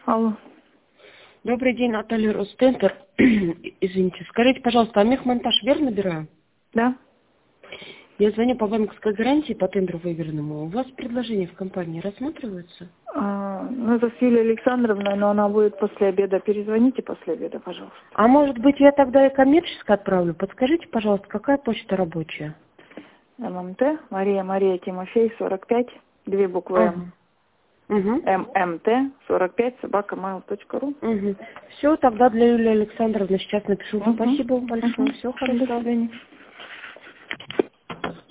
Алло. Добрый день, Наталья Ростентер. Извините, скажите, пожалуйста, а мехмонтаж верно набираю? Да? Я звоню по банковской гарантии по тендеру выигранному. У вас предложения в компании рассматриваются? Ну, это с Юлией Александровной, но она будет после обеда. Перезвоните после обеда, пожалуйста. А может быть, я тогда и коммерчески отправлю? Подскажите, пожалуйста, какая почта рабочая? ММТ, Мария Тимофей, 45, 2 буквы М. Ага. Угу. ММТ, 45, @mail.ru. Угу. Все, тогда для Юлии Александровны сейчас напишу. Угу. Спасибо вам большое. Угу. Всего До хорошего. свидания.